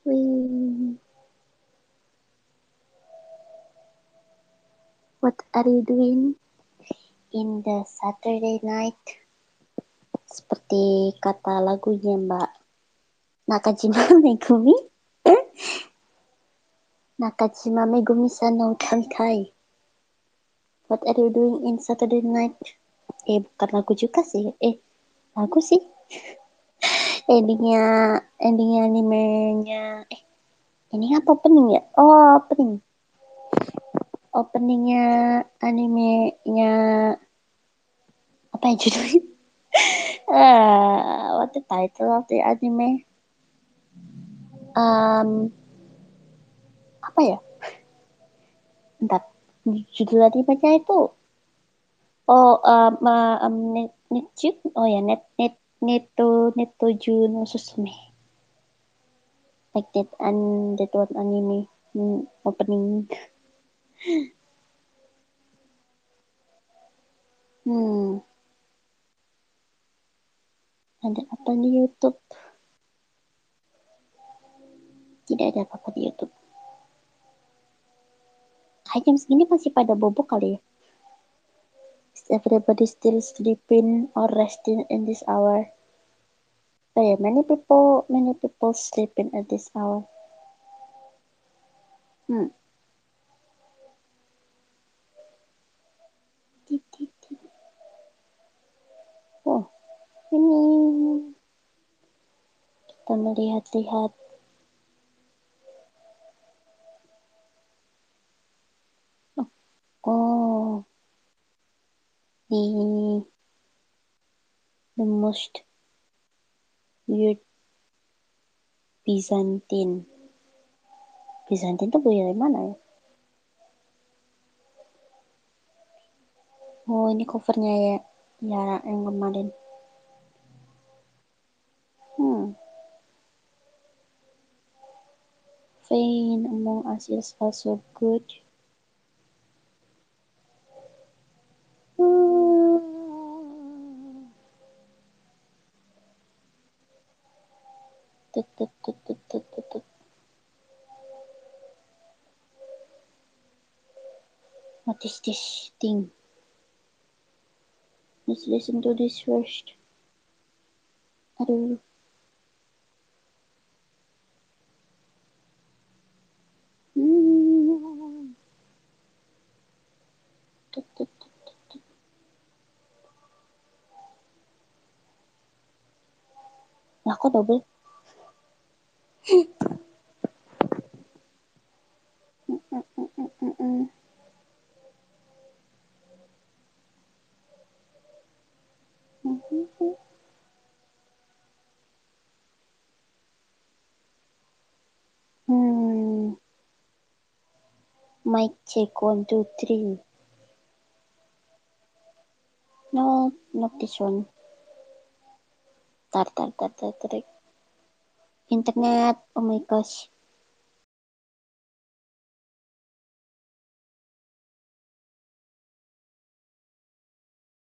Wih, what are you doing in the Saturday night? Seperti kata lagunya Mbak Nakajima Megumi. Nakajima Megumi-san no Tankai. What are you doing in Saturday night? Bukan lagu juga sih. Lagu sih. Endingnya, endingnya animenya. Ini apa opening ya? Oh, opening. Openingnya animenya apa ya judulnya? What the title of the anime? Um, apa ya? Bentar. Judul animenya itu oh ya Neto Juno Susume. Like that and that one anime opening. Hmm, ada apa di YouTube? Tidak ada apa-apa di YouTube. Kayak jam segini masih pada bobok kali ya. Is everybody still sleeping or resting in this hour? Oh yeah, many people sleeping at this hour. Hmm. Oh, ini kita melihat-lihat. Oh, di the most weird Byzantine. Byzantine tuh dari mana ya? Oh, ini covernya ya, ya yang kemarin. Hmm. Fame Among Us is also good. Hmm. Tut, tut, tut, tut, tut, tut, tut. What is this thing? Let's listen to this first. Aduh. Hmm. Tut, tut, tut, tut. Lah kok double? Hmm. Mic check 1 2 3. No, not this one. Tar, tar, tar, tar, tar. Internet. Oh my gosh.